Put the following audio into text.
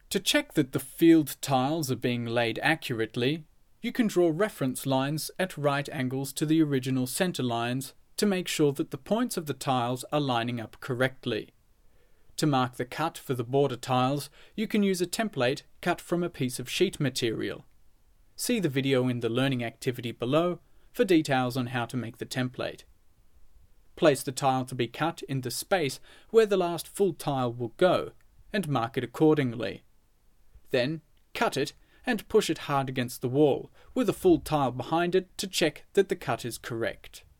To check that the field tiles are being laid accurately, you can draw reference lines at right angles to the original center lines to make sure that the points of the tiles are lining up correctly. To mark the cut for the border tiles, you can use a template cut from a piece of sheet material. See the video in the learning activity below for details on how to make the template. Place the tile to be cut in the space where the last full tile will go, and mark it accordingly. Then, cut it and push it hard against the wall, with a full tile behind it to check that the cut is correct.